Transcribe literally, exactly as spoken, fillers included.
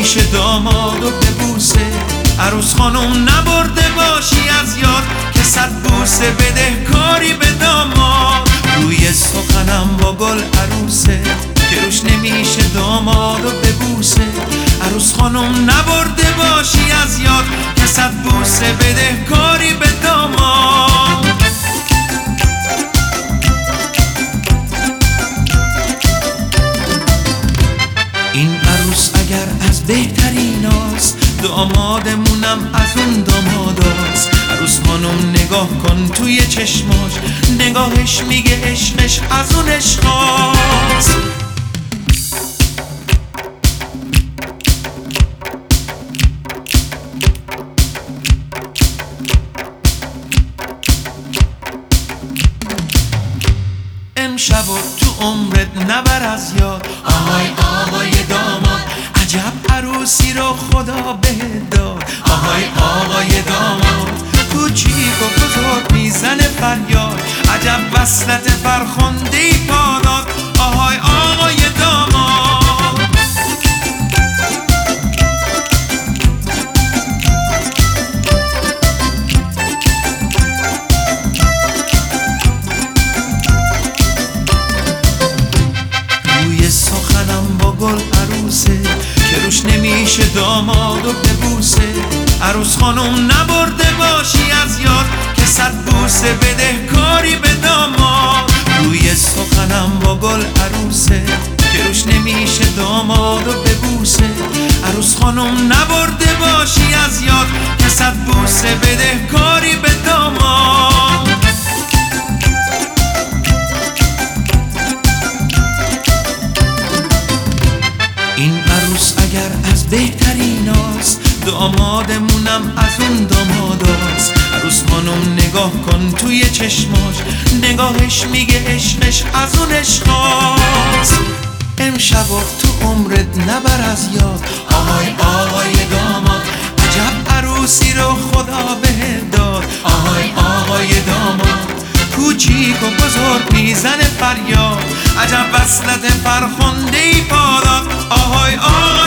نمیشه دامادو ببوسه. عروس خانم نبرده باشی از یاد که صد بوسه بده کاری به داماد. روی سخنم با گل عروسه که روش نمیشه دامادو ببوسه. عروس خانم نبرده باشی از یاد که صد بوسه بده کاری به داماد. این عروس اگر از بهتریناست، دامادمونم از اون داماداست. عروس خانم نگاه کن توی چشماش، نگاهش میگه عشقش از اون عشقاست. امشب و تو عمرت نبر از یاد، آهای آقای داماد عجب عروسی رو خدا بهت داد. آهای آقای داماد کوچیک و بزرگ میزنه فریاد، عجب وصلت فرخنده‌ای پا داد. آهای آقای داماد با گل عروسه که روش نمیشه دامادو ببوسه. عروس خانم نبرده باشی از یاد که صد بوسه بده کاری به داماد. روی سخنم با گل عروسه که روش نمیشه دامادو ببوسه. عروس خانم نبرده باشی از یاد که صد بوسه بده کاری به داماد. این عروس اگر از بهتریناست، دامادمونم از اون داماداست. عروس خانم نگاه کن توی چشماش، نگاهش میگه عشقش از اون عشقاست. امشب و تو عمرت نبر از یاد، آهای آقای داماد عجب عروسی رو خدا بهت داد. آهای آقای داماد کوچیک و بزرگ میزنه فریاد، عجب وصلت فرخنده‌ای پا داد. آهای آهای